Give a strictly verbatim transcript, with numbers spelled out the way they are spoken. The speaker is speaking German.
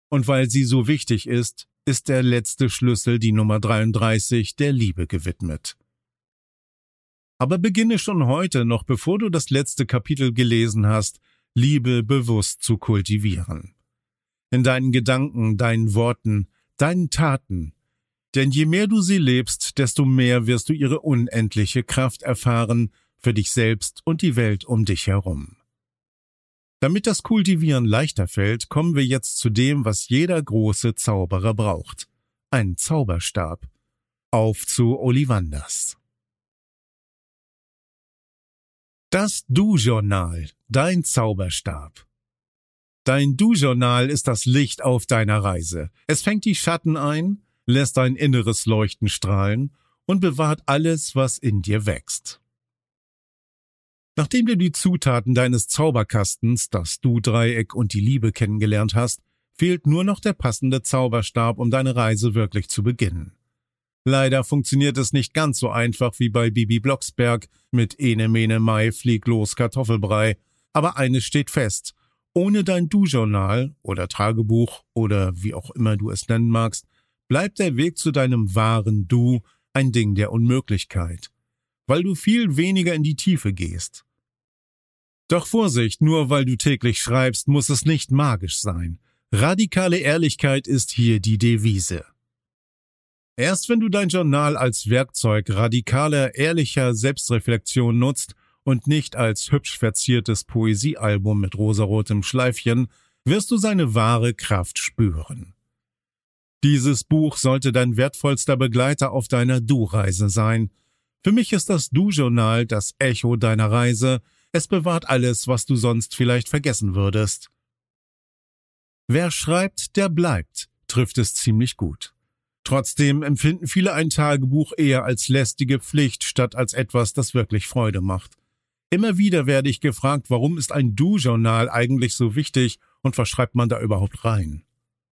Und weil sie so wichtig ist, ist der letzte Schlüssel, die Nummer dreiunddreißig, der Liebe gewidmet. Aber beginne schon heute, noch bevor du das letzte Kapitel gelesen hast, Liebe bewusst zu kultivieren. In deinen Gedanken, deinen Worten, deinen Taten. Denn je mehr du sie lebst, desto mehr wirst du ihre unendliche Kraft erfahren für dich selbst und die Welt um dich herum. Damit das Kultivieren leichter fällt, kommen wir jetzt zu dem, was jeder große Zauberer braucht. Ein Zauberstab. Auf zu Ollivanders. Das Du-Journal, dein Zauberstab. Dein Du-Journal ist das Licht auf deiner Reise. Es fängt die Schatten ein, lässt dein inneres Leuchten strahlen und bewahrt alles, was in dir wächst. Nachdem du die Zutaten deines Zauberkastens, das Du-Dreieck und die Liebe kennengelernt hast, fehlt nur noch der passende Zauberstab, um deine Reise wirklich zu beginnen. Leider funktioniert es nicht ganz so einfach wie bei Bibi Blocksberg mit Ene Mene Mai flieg los Kartoffelbrei, aber eines steht fest: Ohne dein Du-Journal oder Tagebuch oder wie auch immer du es nennen magst, bleibt der Weg zu deinem wahren Du ein Ding der Unmöglichkeit, weil du viel weniger in die Tiefe gehst. Doch Vorsicht, nur weil du täglich schreibst, muss es nicht magisch sein. Radikale Ehrlichkeit ist hier die Devise. Erst wenn du dein Journal als Werkzeug radikaler, ehrlicher Selbstreflexion nutzt und nicht als hübsch verziertes Poesiealbum mit rosarotem Schleifchen, wirst du seine wahre Kraft spüren. Dieses Buch sollte dein wertvollster Begleiter auf deiner Du-Reise sein. Für mich ist das Du-Journal das Echo deiner Reise. Es bewahrt alles, was du sonst vielleicht vergessen würdest. Wer schreibt, der bleibt, trifft es ziemlich gut. Trotzdem empfinden viele ein Tagebuch eher als lästige Pflicht statt als etwas, das wirklich Freude macht. Immer wieder werde ich gefragt, warum ist ein Du-Journal eigentlich so wichtig und was schreibt man da überhaupt rein?